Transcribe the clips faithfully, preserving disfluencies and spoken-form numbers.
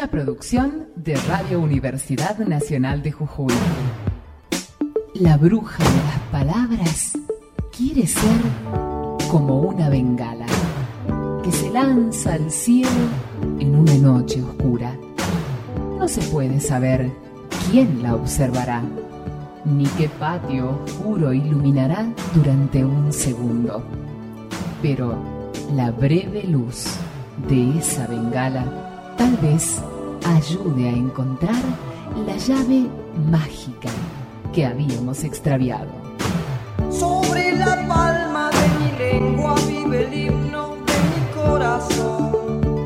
Una producción de Radio Universidad Nacional de Jujuy. La bruja de las palabras quiere ser como una bengala que se lanza al cielo en una noche oscura. No se puede saber quién la observará, ni qué patio oscuro iluminará durante un segundo. Pero la breve luz de esa bengala tal vez ayude a encontrar la llave mágica que habíamos extraviado. Sobre la palma de mi lengua vive el himno de mi corazón.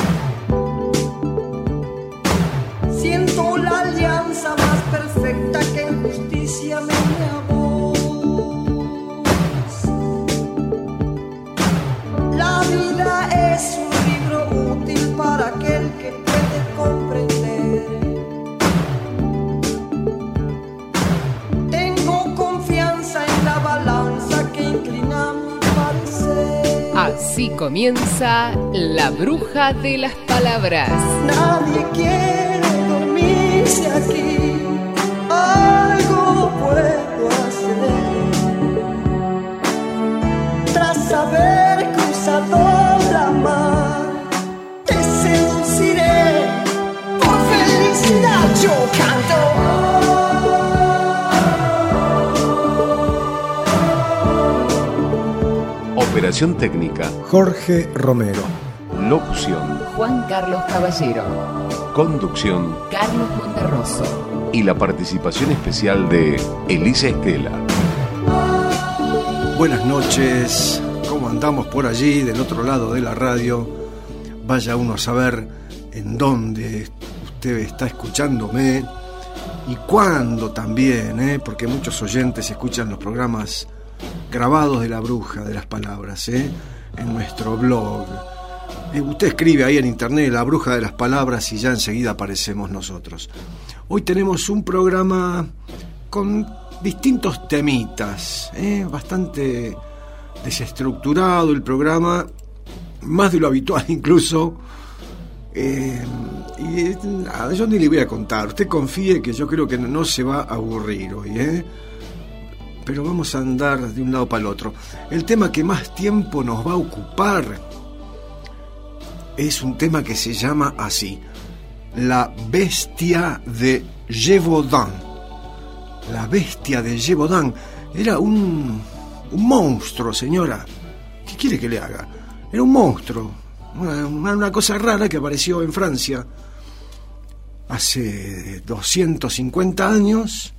Siento la alianza más perfecta que en justicia me une a vos. La vida es un libro útil para aquel que puede comprender. Tengo confianza en la balanza que inclina mi parecer. Así comienza La Bruja de las Palabras. Nadie quiere dormirse aquí, algo puedo hacer. Tras haber cruzado la mar, te seduciré, por felicidad yo canto. Operación técnica Jorge Romero. Locución Juan Carlos Caballero. Conducción Carlos Monterroso. y la participación especial de Elisa Estela. Buenas noches, ¿cómo andamos por allí del otro lado de la radio? Vaya uno a saber en dónde usted está escuchándome y cuándo también, ¿eh? Porque muchos oyentes escuchan los programas grabados de La Bruja de las Palabras, ¿eh? En nuestro blog. Eh, usted escribe ahí en internet La Bruja de las Palabras y ya enseguida aparecemos nosotros. Hoy tenemos un programa con distintos temitas, ¿eh? Bastante desestructurado el programa, más de lo habitual incluso. Eh, y nada, yo ni le voy a contar. Usted confíe que yo creo que no se va a aburrir hoy, ¿eh? Pero vamos a andar de un lado para el otro. El tema que más tiempo nos va a ocupar es un tema que se llama así: La Bestia de Gévaudan. La Bestia de Gévaudan era un, un monstruo, señora. ¿Qué quiere que le haga? Era un monstruo, una, una cosa rara que apareció en Francia hace doscientos cincuenta años.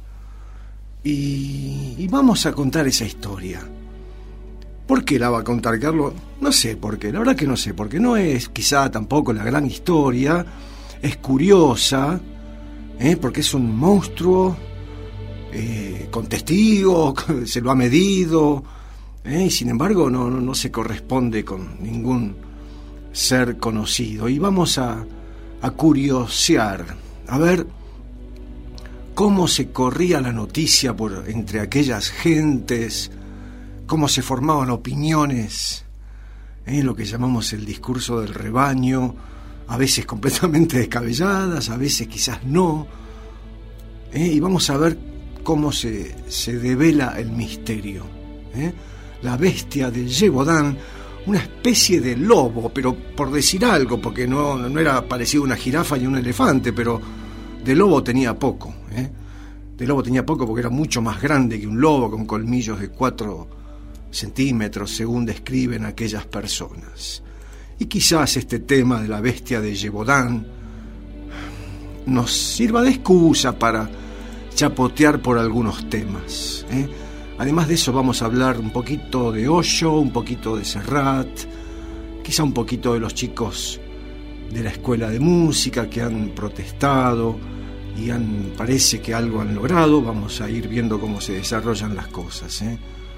Y, y vamos a contar esa historia. ¿Por qué la va a contar, Carlos? No sé por qué, la verdad que no sé, porque no es quizá tampoco la gran historia, es curiosa, ¿eh? Porque es un monstruo eh, con testigos, se lo ha medido, ¿eh? Y sin embargo no, no, no se corresponde con ningún ser conocido. Y vamos a, a curiosear, a ver cómo se corría la noticia por entre aquellas gentes, cómo se formaban opiniones, en ¿eh? Lo que llamamos el discurso del rebaño, a veces completamente descabelladas, a veces quizás no, ¿eh? Y vamos a ver cómo se, se devela el misterio, ¿eh? La bestia de Gévaudan, una especie de lobo, pero por decir algo, porque no, no era parecido a una jirafa ni un elefante, pero de lobo tenía poco, ¿eh? De lobo tenía poco porque era mucho más grande que un lobo, con colmillos de cuatro centímetros, según describen aquellas personas. Y quizás este tema de la bestia de Gévaudan nos sirva de excusa para chapotear por algunos temas, ¿eh? Además de eso vamos a hablar un poquito de Osho, un poquito de Serrat, quizá un poquito de los chicos de la escuela de música que han protestado y han, parece que algo han logrado. Vamos a ir viendo cómo se desarrollan las cosas, ¿eh?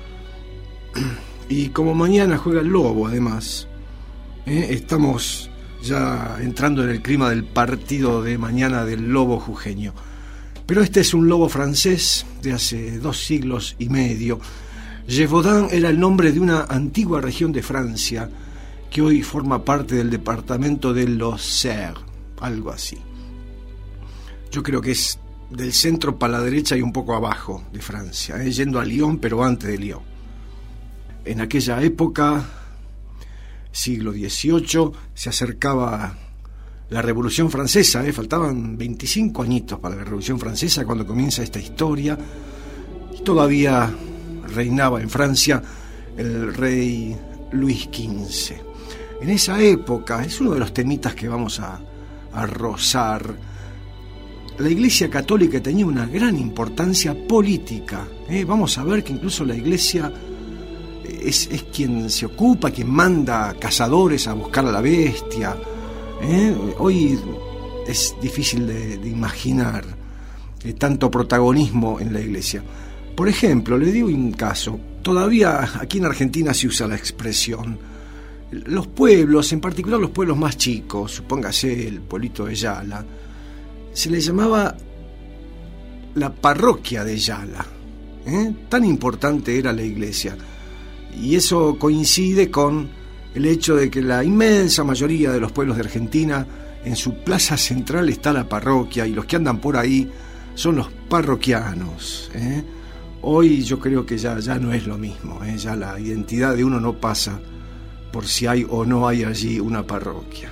Y como mañana juega el Lobo, además, ¿eh? Estamos ya entrando en el clima del partido de mañana del Lobo jujeño. Pero este es un lobo francés de hace dos siglos y medio. Gévaudan era el nombre de una antigua región de Francia que hoy forma parte del departamento de l'Auxerre, algo así. Yo creo que es del centro para la derecha y un poco abajo de Francia, ¿eh? Yendo a Lyon, pero antes de Lyon. En aquella época, siglo dieciocho, se acercaba la Revolución Francesa, ¿eh? Faltaban veinticinco añitos para la Revolución Francesa cuando comienza esta historia, y todavía reinaba en Francia el rey Luis quince. En esa época, es uno de los temitas que vamos a, a rozar, la Iglesia Católica tenía una gran importancia política, ¿eh? Vamos a ver que incluso la Iglesia es, es quien se ocupa, quien manda cazadores a buscar a la bestia, ¿eh? Hoy es difícil de, de imaginar eh, tanto protagonismo en la Iglesia. Por ejemplo, le digo un caso, todavía aquí en Argentina se usa la expresión, los pueblos, en particular los pueblos más chicos, supóngase el pueblito de Yala, se le llamaba la parroquia de Yala, ¿eh? Tan importante era la iglesia, y eso coincide con el hecho de que la inmensa mayoría de los pueblos de Argentina, en su plaza central está la parroquia, y los que andan por ahí son los parroquianos, ¿eh? Hoy yo creo que ya, ya no es lo mismo, ¿eh? Ya la identidad de uno no pasa por si hay o no hay allí una parroquia.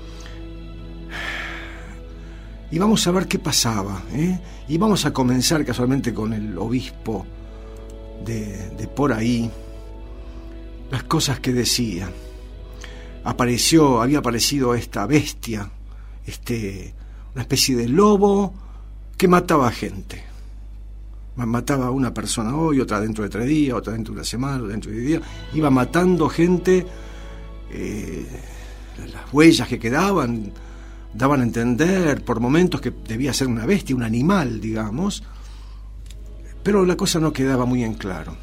Y vamos a ver qué pasaba, ¿eh? Y vamos a comenzar casualmente con el obispo de, de por ahí, las cosas que decía. Apareció, había aparecido esta bestia, este, una especie de lobo que mataba gente. Mataba a una persona hoy, otra dentro de tres días, otra dentro de una semana, dentro de diez días. Iba matando gente, eh, las huellas que quedaban daban a entender por momentos que debía ser una bestia, un animal, digamos, pero la cosa no quedaba muy en claro.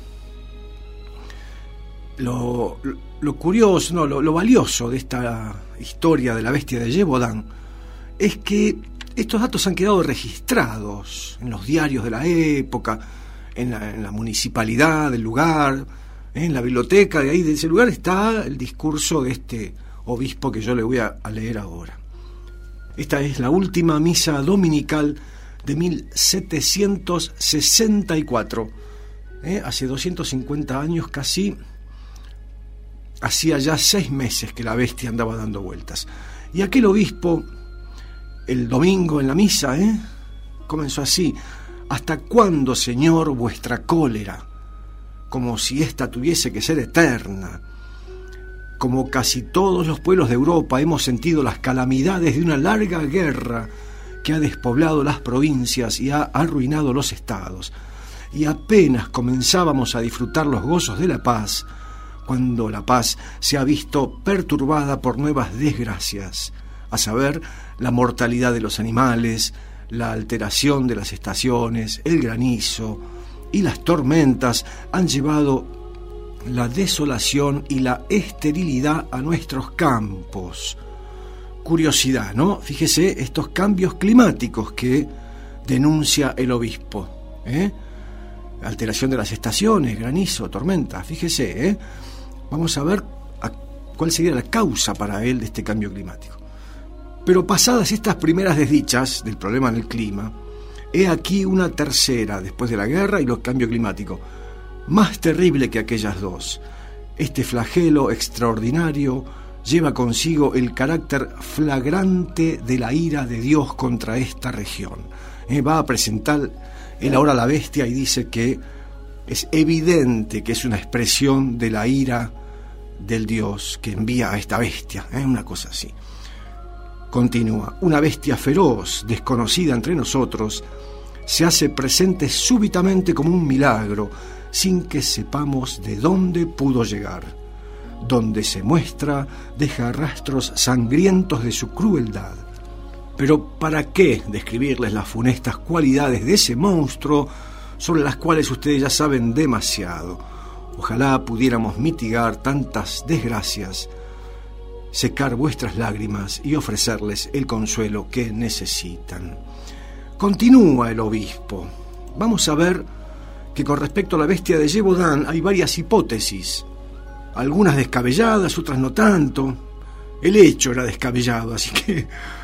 Lo, lo curioso, no, lo, lo valioso de esta historia de la bestia de Gévaudan es que estos datos han quedado registrados en los diarios de la época, en la, en la municipalidad del lugar, en la biblioteca de ahí de ese lugar está el discurso de este obispo que yo le voy a, a leer ahora. Esta es la última misa dominical de mil setecientos sesenta y cuatro, ¿eh? Hace doscientos cincuenta años casi, hacía ya seis meses que la bestia andaba dando vueltas. Y aquel obispo, el domingo en la misa, ¿eh? comenzó así: ¿hasta cuándo, Señor, vuestra cólera? Como si ésta tuviese que ser eterna. Como casi todos los pueblos de Europa hemos sentido las calamidades de una larga guerra que ha despoblado las provincias y ha arruinado los estados. Y apenas comenzábamos a disfrutar los gozos de la paz, cuando la paz se ha visto perturbada por nuevas desgracias, a saber, la mortalidad de los animales, la alteración de las estaciones, el granizo y las tormentas han llevado la desolación y la esterilidad a nuestros campos. Curiosidad, ¿no? Fíjese estos cambios climáticos que denuncia el obispo, ¿eh? Alteración de las estaciones, granizo, tormenta, fíjese, ¿eh? Vamos a ver a cuál sería la causa para él de este cambio climático. Pero pasadas estas primeras desdichas del problema del clima, he aquí una tercera, después de la guerra y los cambios climáticos, más terrible que aquellas dos. Este flagelo extraordinario lleva consigo el carácter flagrante de la ira de Dios contra esta región. Eh, va a presentar él ahora la bestia y dice que es evidente que es una expresión de la ira del Dios que envía a esta bestia, eh, una cosa así. Continúa: una bestia feroz, desconocida entre nosotros, se hace presente súbitamente como un milagro, sin que sepamos de dónde pudo llegar. Donde se muestra, deja rastros sangrientos de su crueldad. Pero ¿para qué describirles las funestas cualidades de ese monstruo sobre las cuales ustedes ya saben demasiado? Ojalá pudiéramos mitigar tantas desgracias, secar vuestras lágrimas y ofrecerles el consuelo que necesitan. Continúa el obispo. Vamos a ver que con respecto a la bestia de Gévaudan hay varias hipótesis, algunas descabelladas, otras no tanto. El hecho era descabellado, así que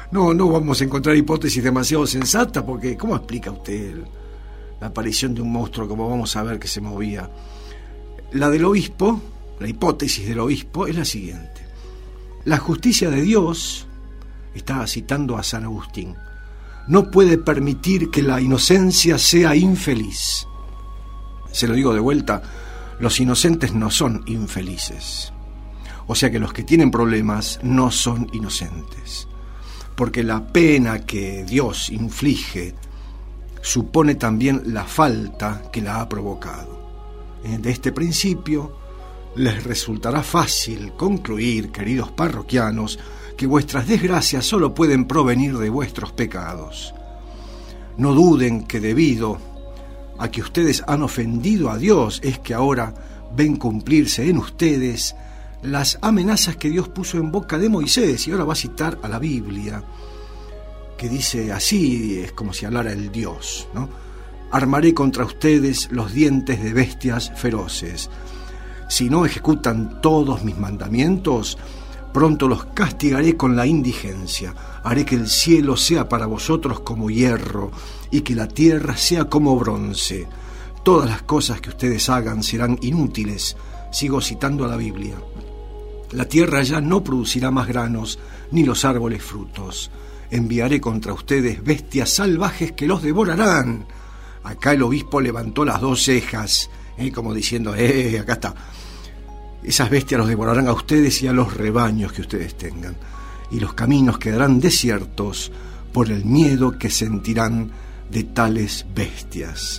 no, no vamos a encontrar hipótesis demasiado sensatas, porque ¿cómo explica usted la aparición de un monstruo como vamos a ver que se movía? La del obispo, la hipótesis del obispo es la siguiente: la justicia de Dios, está citando a San Agustín, no puede permitir que la inocencia sea infeliz. Se lo digo de vuelta, los inocentes no son infelices. O sea que los que tienen problemas no son inocentes. Porque la pena que Dios inflige supone también la falta que la ha provocado. De este principio les resultará fácil concluir, queridos parroquianos, que vuestras desgracias solo pueden provenir de vuestros pecados. No duden que debido a que ustedes han ofendido a Dios es que ahora ven cumplirse en ustedes las amenazas que Dios puso en boca de Moisés. Y ahora va a citar a la Biblia, que dice así, es como si hablara el Dios, ¿no? Armaré contra ustedes los dientes de bestias feroces. Si no ejecutan todos mis mandamientos, pronto los castigaré con la indigencia. Haré que el cielo sea para vosotros como hierro y que la tierra sea como bronce. Todas las cosas que ustedes hagan serán inútiles. Sigo citando a la Biblia. La tierra ya no producirá más granos, ni los árboles frutos. Enviaré contra ustedes bestias salvajes que los devorarán. Acá el obispo levantó las dos cejas, ¿eh? como diciendo, eh, acá está. Esas bestias los devorarán a ustedes y a los rebaños que ustedes tengan. Y los caminos quedarán desiertos por el miedo que sentirán de tales bestias.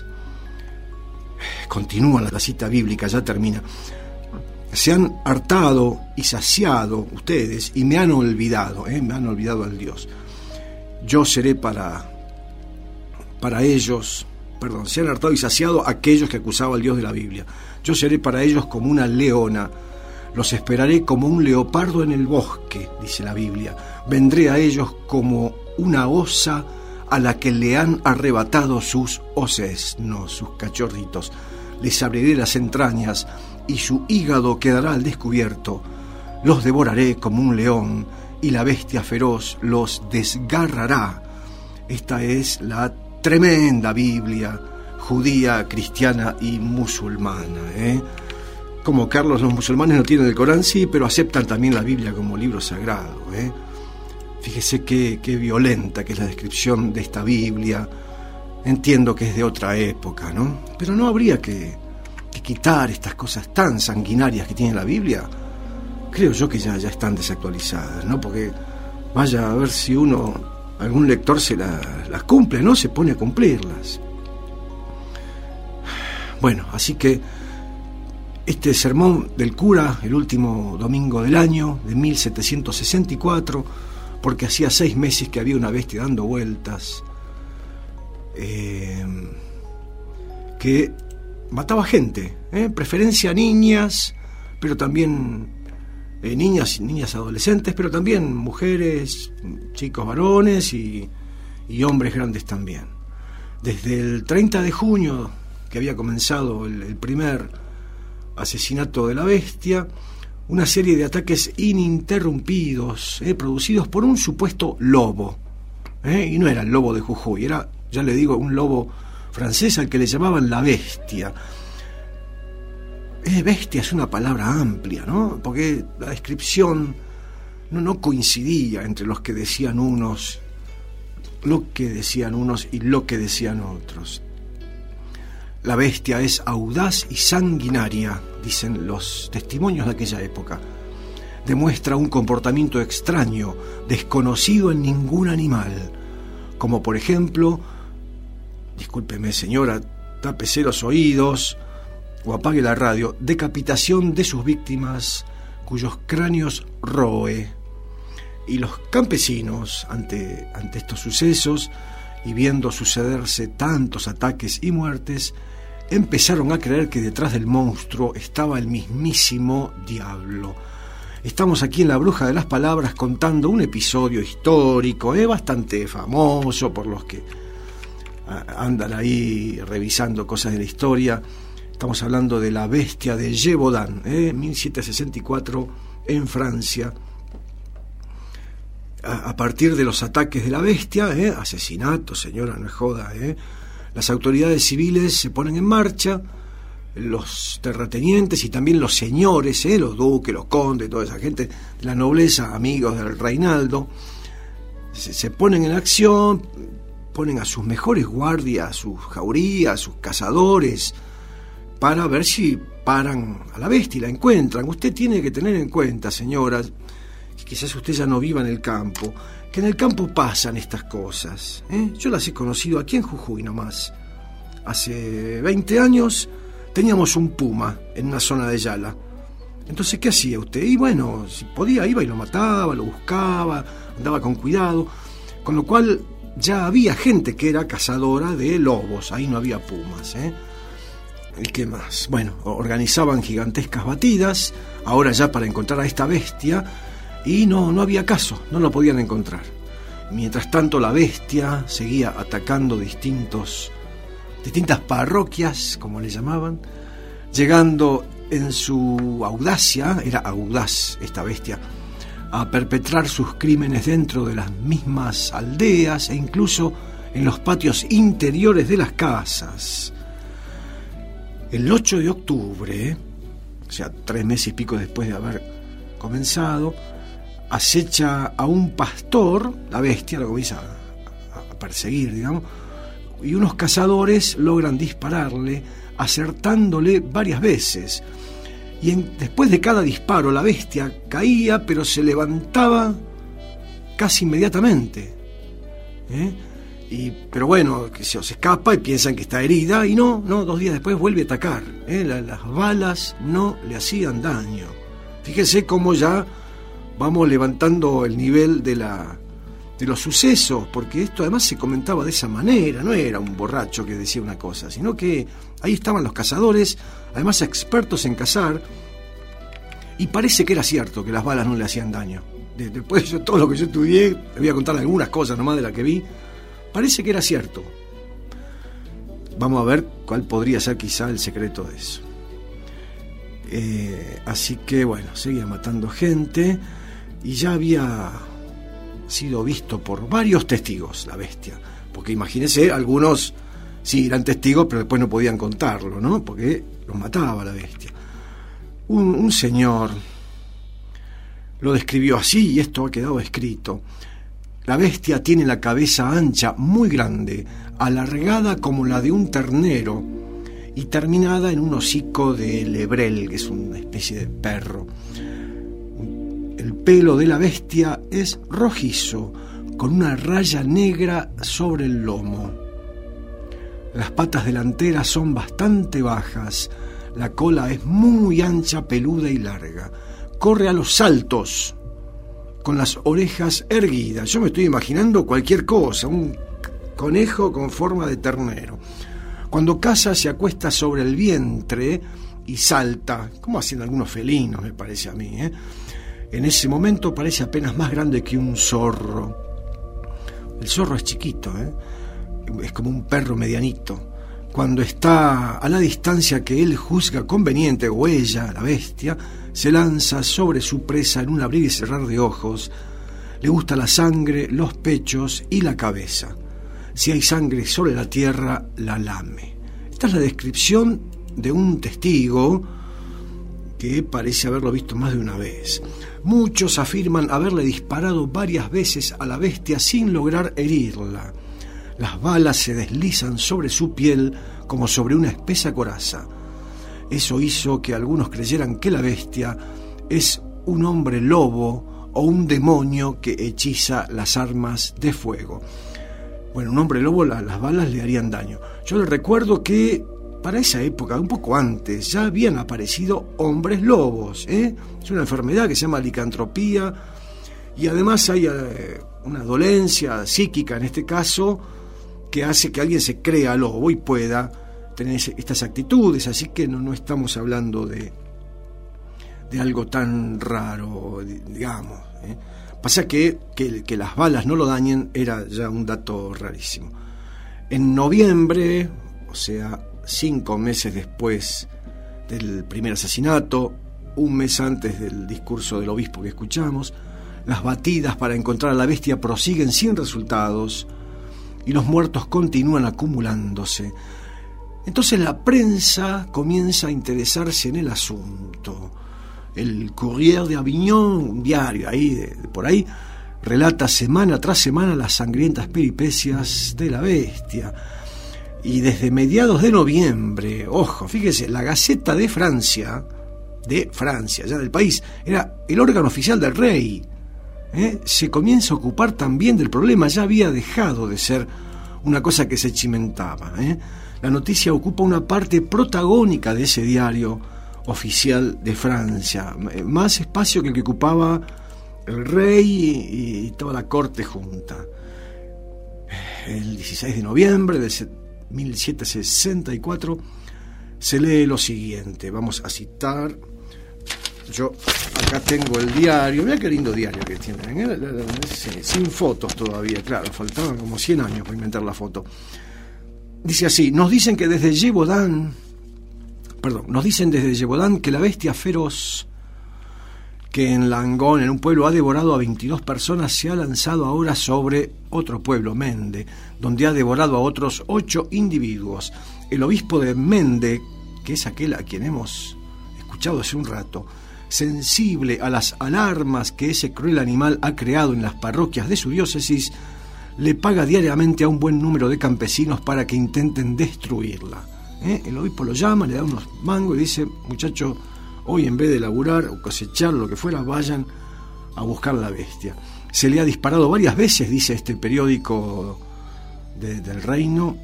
Continúa la cita bíblica, ya termina. Se han hartado y saciado ustedes y me han olvidado, ¿eh? me han olvidado al Dios. Yo seré para, para ellos, perdón, se han hartado y saciado aquellos que acusaban al Dios de la Biblia. Yo seré para ellos como una leona, los esperaré como un leopardo en el bosque, dice la Biblia. Vendré a ellos como una osa a la que le han arrebatado sus hoces, no, sus cachorritos. Les abriré las entrañas y su hígado quedará al descubierto. Los devoraré como un león y la bestia feroz los desgarrará. Esta es la tremenda Biblia judía, cristiana y musulmana, ¿eh? Como Carlos, los musulmanes no tienen el Corán, sí, pero aceptan también la Biblia como libro sagrado, ¿eh? Fíjese qué, qué violenta que es la descripción de esta Biblia. Entiendo que es de otra época, ¿no? Pero no habría que, que quitar estas cosas tan sanguinarias que tiene la Biblia. Creo yo que ya, ya están desactualizadas, ¿no? Porque vaya a ver si uno, algún lector se la, las cumple, ¿no? Se pone a cumplirlas. Bueno, así que este sermón del cura, el último domingo del año de mil setecientos sesenta y cuatro, porque hacía seis meses que había una bestia dando vueltas, eh, que mataba gente, ¿eh? Preferencia a niñas, pero también eh, niñas, niñas adolescentes, pero también mujeres, chicos varones y, y hombres grandes también. Desde el treinta de junio, que había comenzado el, el primer asesinato de la bestia, una serie de ataques ininterrumpidos, eh, producidos por un supuesto lobo, eh, y no era el lobo de Jujuy, era, ya le digo, un lobo francés al que le llamaban la bestia. Eh, bestia es una palabra amplia, ¿no? Porque la descripción no, no coincidía entre los que decían unos, lo que decían unos y lo que decían otros. La bestia es audaz y sanguinaria, dicen los testimonios de aquella época. Demuestra un comportamiento extraño, desconocido en ningún animal, como por ejemplo, discúlpeme señora, tápese los oídos o apague la radio, decapitación de sus víctimas cuyos cráneos roe. Y los campesinos, ante, ante estos sucesos y viendo sucederse tantos ataques y muertes, empezaron a creer que detrás del monstruo estaba el mismísimo diablo. Estamos aquí en La Bruja de las Palabras contando un episodio histórico, eh, bastante famoso por los que andan ahí revisando cosas de la historia. Estamos hablando de la bestia de Gévaudan, eh, mil setecientos sesenta y cuatro en Francia. a, a partir de los ataques de la bestia, ¿eh? asesinato, señora, no es joda, ¿eh? las autoridades civiles se ponen en marcha, los terratenientes y también los señores, ¿eh? los duques, los condes, toda esa gente de la nobleza, amigos del reinaldo, se, se ponen en acción, ponen a sus mejores guardias, a sus jaurías, a sus cazadores, para ver si paran a la bestia y la encuentran. Usted tiene que tener en cuenta, señoras, quizás usted ya no viva en el campo, que en el campo pasan estas cosas, ¿eh? Yo las he conocido aquí en Jujuy nomás. Hace veinte años teníamos un puma en una zona de Yala. Entonces, ¿qué hacía usted? Y bueno, si podía, iba y lo mataba, lo buscaba, andaba con cuidado, con lo cual ya había gente que era cazadora de lobos, ahí no había pumas, ¿eh? ¿Y qué más? Bueno, organizaban gigantescas batidas, ahora ya para encontrar a esta bestia, y no, no había caso, no lo podían encontrar. Mientras tanto, la bestia seguía atacando distintos, distintas parroquias, como le llamaban, llegando en su audacia, era audaz esta bestia, a perpetrar sus crímenes dentro de las mismas aldeas e incluso en los patios interiores de las casas. El ocho de octubre, o sea, tres meses y pico después de haber comenzado, acecha a un pastor, la bestia lo comienza a, a perseguir, digamos, y unos cazadores logran dispararle, acertándole varias veces. Y en, después de cada disparo, la bestia caía, pero se levantaba casi inmediatamente, ¿eh? Y, pero bueno, que se os escapa y piensan que está herida, y no, no, dos días después vuelve a atacar, ¿eh? La, las balas no le hacían daño. Fíjense cómo ya vamos levantando el nivel de la de los sucesos, porque esto además se comentaba de esa manera, no era un borracho que decía una cosa, sino que ahí estaban los cazadores, además expertos en cazar, y parece que era cierto que las balas no le hacían daño. De, después de todo lo que yo estudié, le voy a contar algunas cosas nomás de las que vi, parece que era cierto. Vamos a ver cuál podría ser quizá el secreto de eso. Eh, así que bueno, seguía matando gente y ya había sido visto por varios testigos la bestia, porque imagínense, algunos sí eran testigos pero después no podían contarlo, ¿no? Porque los mataba la bestia. Un, un señor lo describió así y esto ha quedado escrito: la bestia tiene la cabeza ancha, muy grande, alargada como la de un ternero y terminada en un hocico de lebrel, que es una especie de perro. El pelo de la bestia es rojizo, con una raya negra sobre el lomo. Las patas delanteras son bastante bajas, la cola es muy ancha, peluda y larga. Corre a los saltos, con las orejas erguidas. Yo me estoy imaginando cualquier cosa, un conejo con forma de ternero. Cuando caza se acuesta sobre el vientre y salta, como hacen algunos felinos, me parece a mí, ¿eh? En ese momento parece apenas más grande que un zorro. El zorro es chiquito, ¿eh? Es como un perro medianito. Cuando está a la distancia que él juzga conveniente, o ella, la bestia, se lanza sobre su presa en un abrir y cerrar de ojos. Le gusta la sangre, los pechos y la cabeza. Si hay sangre sobre la tierra, la lame. Esta es la descripción de un testigo que parece haberlo visto más de una vez. Muchos afirman haberle disparado varias veces a la bestia sin lograr herirla. Las balas se deslizan sobre su piel como sobre una espesa coraza. Eso hizo que algunos creyeran que la bestia es un hombre lobo o un demonio que hechiza las armas de fuego. Bueno, un hombre lobo, la, las balas le harían daño. Yo le recuerdo que para esa época, un poco antes, ya habían aparecido hombres lobos, ¿eh? Es una enfermedad que se llama licantropía, y además hay eh, una dolencia psíquica en este caso que hace que alguien se crea lobo y pueda tener estas actitudes, así que no, no estamos hablando de, de algo tan raro, digamos, ¿eh? Pasa que, que, que las balas no lo dañen era ya un dato rarísimo. En noviembre, o sea, cinco meses después del primer asesinato, un mes antes del discurso del obispo que escuchamos, Las batidas para encontrar a la bestia prosiguen sin resultados y los muertos continúan acumulándose. Entonces la prensa comienza a interesarse en el asunto. El Courrier de Avignon, un diario ahí de, de por ahí, relata semana tras semana las sangrientas peripecias de la bestia. Y desde mediados de noviembre, ojo, fíjese, la Gaceta de Francia, de Francia, ya del país, era el órgano oficial del rey, ¿eh? se comienza a ocupar también del problema. Ya había dejado de ser una cosa que se chimentaba, ¿eh? La noticia ocupa una parte protagónica de ese diario oficial de Francia, más espacio que el que ocupaba el rey y, y toda la corte junta. El dieciséis de noviembre de mil setecientos sesenta y cuatro se lee lo siguiente, vamos a citar. Yo acá tengo el diario, mira qué lindo diario que tienen, ¿eh? Sí, sin fotos todavía, claro, faltaban como cien años para inventar la foto. Dice así: nos dicen que desde Gévaudan, perdón, nos dicen desde Gévaudan que la bestia feroz que en Langon, en un pueblo, ha devorado a veintidós personas, se ha lanzado ahora sobre otro pueblo, Mende, donde ha devorado a otros ocho individuos. El obispo de Mende, que es aquel a quien hemos escuchado hace un rato, sensible a las alarmas que ese cruel animal ha creado en las parroquias de su diócesis, le paga diariamente a un buen número de campesinos para que intenten destruirla. ¿Eh? El obispo lo llama, le da unos mangos y dice: muchacho, hoy en vez de laburar o cosechar lo que fuera, vayan a buscar la bestia. Se le ha disparado varias veces, dice este periódico de, del reino,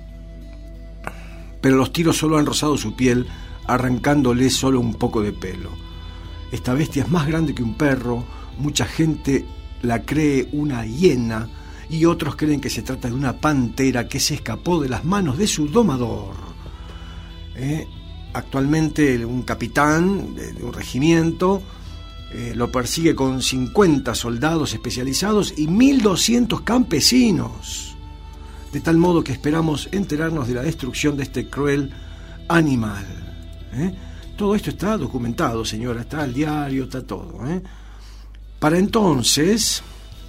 pero los tiros solo han rozado su piel, arrancándole solo un poco de pelo. Esta bestia es más grande que un perro, mucha gente la cree una hiena y otros creen que se trata de una pantera que se escapó de las manos de su domador. ¿Eh? Actualmente un capitán de, de un regimiento eh, lo persigue con cincuenta soldados especializados y mil doscientos campesinos, de tal modo que esperamos enterarnos de la destrucción de este cruel animal. ¿Eh? Todo esto está documentado, señora, está el diario, está todo. ¿Eh? Para entonces,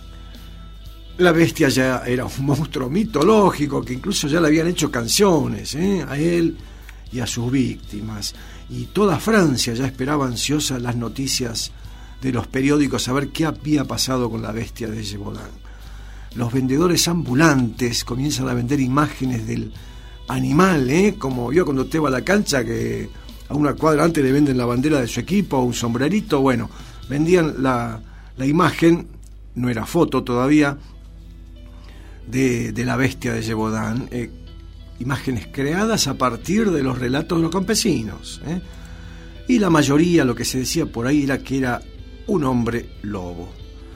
la bestia ya era un monstruo mitológico, que incluso ya le habían hecho canciones, ¿eh? a él y a sus víctimas, y toda Francia ya esperaba ansiosa las noticias de los periódicos, a ver qué había pasado con la bestia de Gévaudan. Los vendedores ambulantes comienzan a vender imágenes del animal, ¿eh? como vio cuando usted va a la cancha, que a una cuadra antes le venden la bandera de su equipo, un sombrerito. Bueno, vendían la, la imagen, no era foto todavía, de, de la bestia de Gévaudan, eh, imágenes creadas a partir de los relatos de los campesinos, ¿eh? y la mayoría, lo que se decía por ahí, era que era un hombre lobo.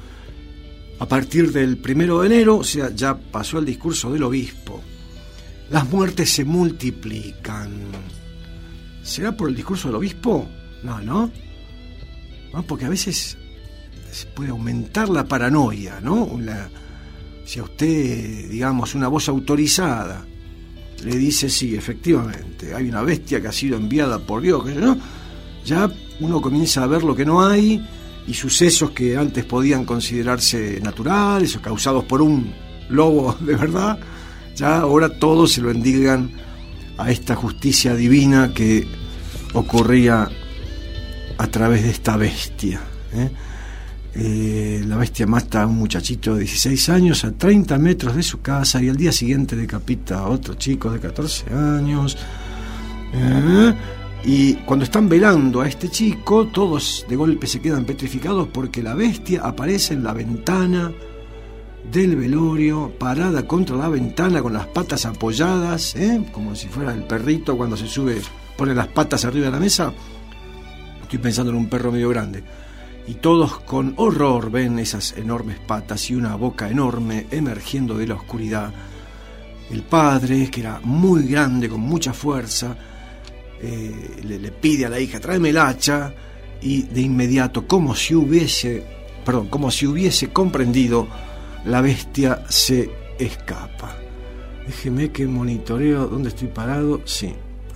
A partir del primero de enero, o sea, ya pasó el discurso del obispo, las muertes se multiplican. ¿Será por el discurso del obispo? No, no, no, porque a veces se puede aumentar la paranoia, ¿no? La, si a usted, digamos, una voz autorizada le dice: sí, efectivamente, hay una bestia que ha sido enviada por Dios, ¿no? Ya uno comienza a ver lo que no hay, y sucesos que antes podían considerarse naturales o causados por un lobo de verdad, ya ahora todos se lo endilgan a esta justicia divina que ocurría a través de esta bestia. ¿eh? Eh, la bestia mata a un muchachito de dieciséis años a treinta metros de su casa, y al día siguiente decapita a otro chico de catorce años. ¿eh? Y cuando están velando a este chico, todos de golpe se quedan petrificados, porque la bestia aparece en la ventana del velorio, parada contra la ventana con las patas apoyadas, ¿eh? como si fuera el perrito cuando se sube, pone las patas arriba de la mesa. Estoy pensando en un perro medio grande. Y todos con horror ven esas enormes patas y una boca enorme emergiendo de la oscuridad. El padre, que era muy grande, con mucha fuerza, eh, le, le pide a la hija: tráeme el hacha, y de inmediato, como si hubiese, perdón, como si hubiese comprendido, la bestia se escapa. Déjeme que monitoreo dónde estoy parado. Sí.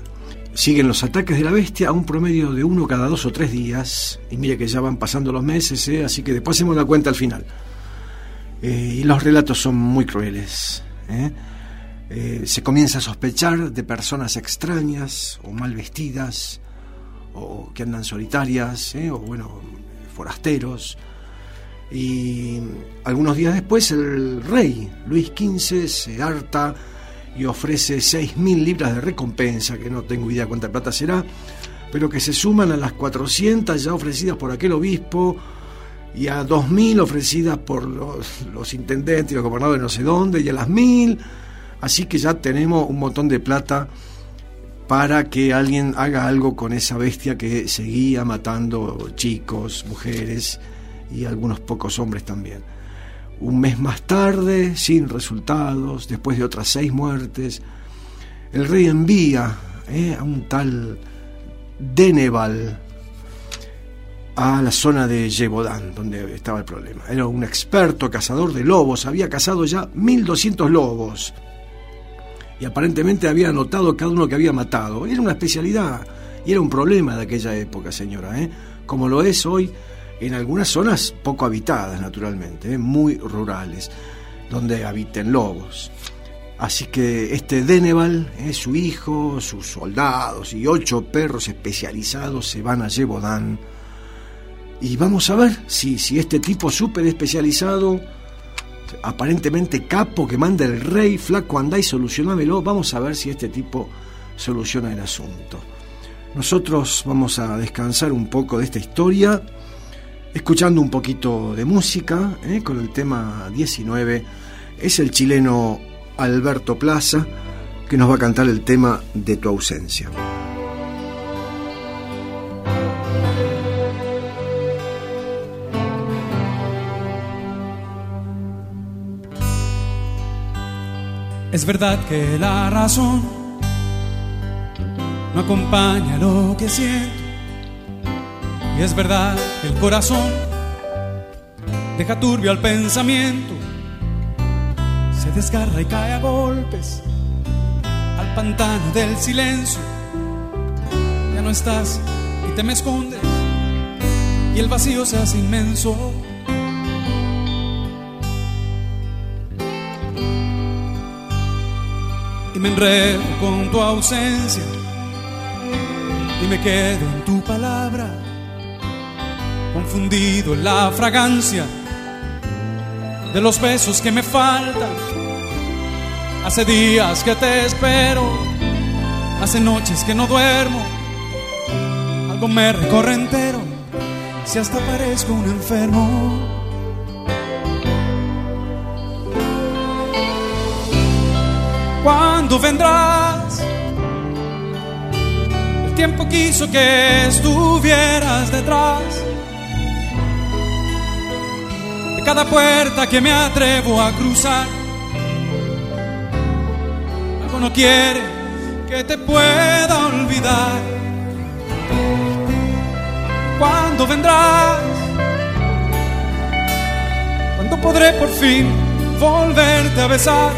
siguen los ataques de la bestia a un promedio de uno cada dos o tres días, y mire que ya van pasando los meses, ¿eh? Así que después hacemos la cuenta al final. Eh, y los relatos son muy crueles, ¿eh? Eh, se comienza a sospechar de personas extrañas o mal vestidas, o que andan solitarias, ¿eh? O bueno, forasteros. Y algunos días después el rey Luis quince se harta y ofrece seis mil libras de recompensa, que no tengo idea cuánta plata será, pero que se suman a las cuatrocientas ya ofrecidas por aquel obispo y a dos mil ofrecidas por los, los intendentes y los gobernadores de no sé dónde, y a las mil. Así que ya tenemos un montón de plata para que alguien haga algo con esa bestia que seguía matando chicos, mujeres y algunos pocos hombres también. Un mes más tarde, sin resultados, después de otras seis muertes, el rey envía eh, a un tal Deneval a la zona de Gévaudan, donde estaba el problema. Era un experto cazador de lobos, había cazado ya mil doscientos lobos y aparentemente había anotado cada uno que había matado. Era una especialidad y era un problema de aquella época, señora, ¿eh? Como lo es hoy en algunas zonas poco habitadas, naturalmente, ¿eh? Muy rurales, donde habiten lobos. Así que este Deneval, ¿eh? Su hijo, sus soldados y ocho perros especializados se van a Gévaudan. Y vamos a ver si, si este tipo súper especializado, aparentemente capo, que manda el rey, flaco, andá y solucionámelo, vamos a ver si este tipo soluciona el asunto. Nosotros vamos a descansar un poco de esta historia, escuchando un poquito de música, ¿eh? Con el tema diecinueve. Es el chileno Alberto Plaza, que nos va a cantar el tema de tu ausencia. Es verdad que la razón no acompaña lo que siento, y es verdad que el corazón deja turbio al pensamiento, se desgarra y cae a golpes al pantano del silencio. Ya no estás y te me escondes y el vacío se hace inmenso. Y me enredo con tu ausencia y me quedo en tu palabra, confundido en la fragancia de los besos que me faltan. Hace días que te espero, hace noches que no duermo, algo me recorre entero, si hasta parezco un enfermo. ¿Cuándo vendrás? El tiempo quiso que estuvieras detrás de cada puerta que me atrevo a cruzar. Algo no quiere que te pueda olvidar. ¿Cuándo vendrás? ¿Cuándo podré por fin volverte a besar?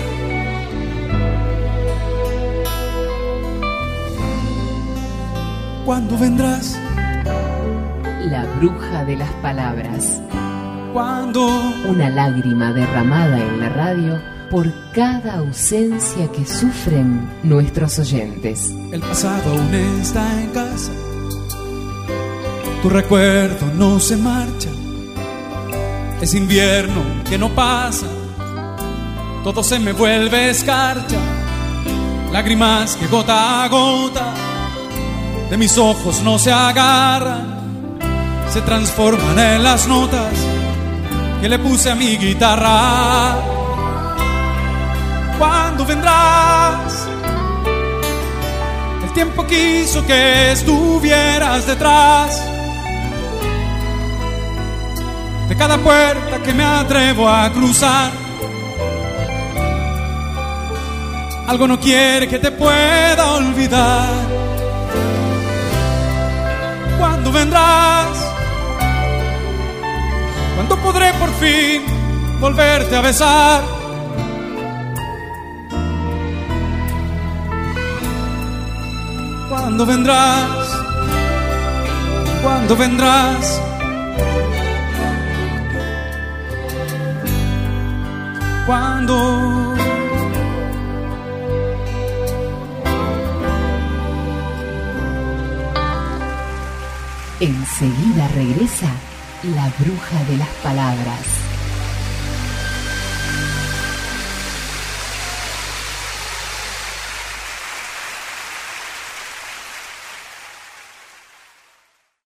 ¿Cuándo vendrás? La bruja de las palabras. ¿Cuándo? Una lágrima derramada en la radio por cada ausencia que sufren nuestros oyentes. El pasado aún está en casa, tu recuerdo no se marcha. Es invierno que no pasa, todo se me vuelve escarcha. Lágrimas que gota a gota de mis ojos no se agarran, se transforman en las notas que le puse a mi guitarra. ¿Cuándo vendrás? El tiempo quiso que estuvieras detrás de cada puerta que me atrevo a cruzar. Algo no quiere que te pueda olvidar. ¿Cuándo vendrás? ¿Cuándo podré por fin volverte a besar? ¿Cuándo vendrás? ¿Cuándo vendrás? ¿Cuándo? Enseguida regresa la bruja de las palabras.